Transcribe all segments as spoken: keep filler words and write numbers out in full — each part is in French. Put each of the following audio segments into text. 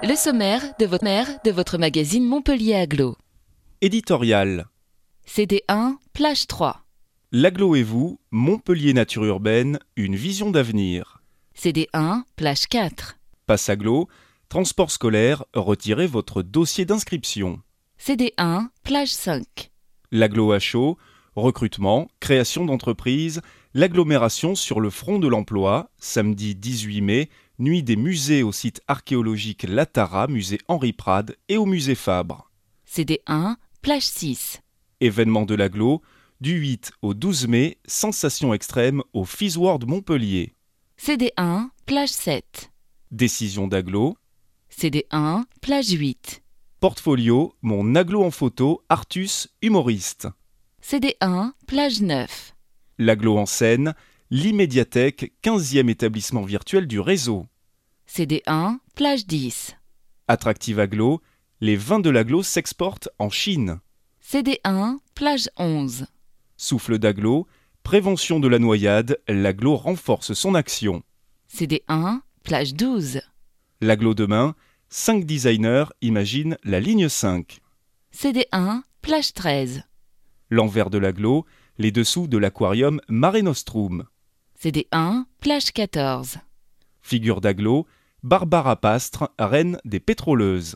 Le sommaire de votre mère de votre magazine Montpellier Agglo. Éditorial. C D un, plage trois. L'Agglo et vous, Montpellier Nature Urbaine, une vision d'avenir. C D un, plage quatre. Passe Agglo, transport scolaire, retirez votre dossier d'inscription. C D un, plage cinq. L'Agglo à chaud, recrutement, création d'entreprise, l'agglomération sur le front de l'emploi, samedi dix-huit mai, nuit des musées au site archéologique Latara, musée Henri Prade et au musée Fabre. C D un, plage six. Événement de l'Agglo, du huit au douze mai, sensation extrême au Fizzworld Montpellier. C D un, plage sept. Décision d'Agglo. C D un, plage huit. Portfolio, mon Agglo en photo, Artus, humoriste. C D un, plage neuf. L'Agglo en scène, l'Immédiathèque, quinzième établissement virtuel du réseau. C D un, plage dix. Attractive Agglo, les vins de l'Agglo s'exportent en Chine. C D un, plage onze. Souffle d'Agglo, prévention de la noyade, l'Agglo renforce son action. C D un, plage douze. L'Agglo demain, cinq designers imaginent la ligne cinq. C D un, plage treize. L'envers de l'Agglo, les dessous de l'aquarium Mare Nostrum. C D un, plage quatorze. Figure d'Agglo, Barbara Pastre, reine des pétroleuses.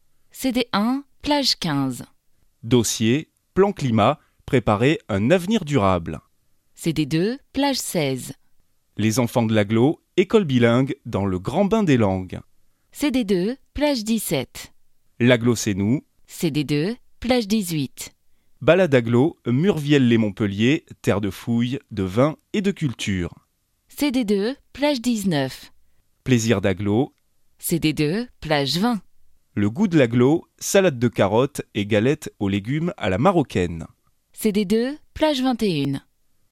C D un, plage quinze. Dossier, plan climat, préparer un avenir durable. C D deux, plage seize. Les enfants de l'Agglo, école bilingue dans le grand bain des langues. C D deux, plage dix-sept. L'Agglo c'est nous. C D deux, plage dix-huit. Balade Agglo, Murviel-les-Montpellier, terre de fouilles, de vin et de culture. C D deux, plage dix-neuf. Plaisir d'Agglo. C D deux, plage vingt. Le goût de l'Agglo, salade de carottes et galettes aux légumes à la marocaine. C D deux, plage vingt et une.